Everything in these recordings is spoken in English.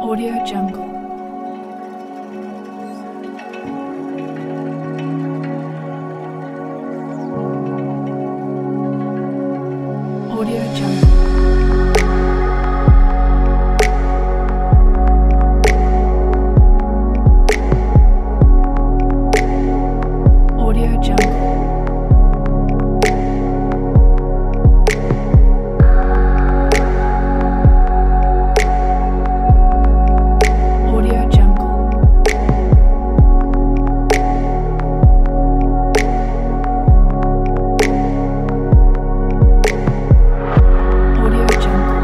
Audio Jungle. Audio Jungle. Audio Jungle. Audio Jungle. Audio Jungle.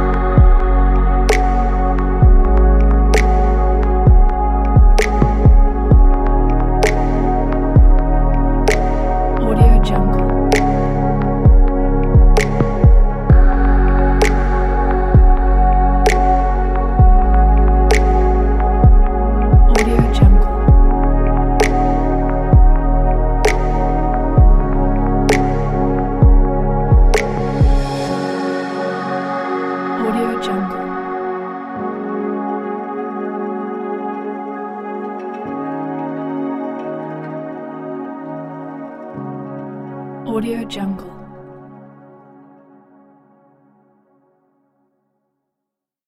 Audio Jungle. Audio Jungle. Audio Jungle. Audio Jungle.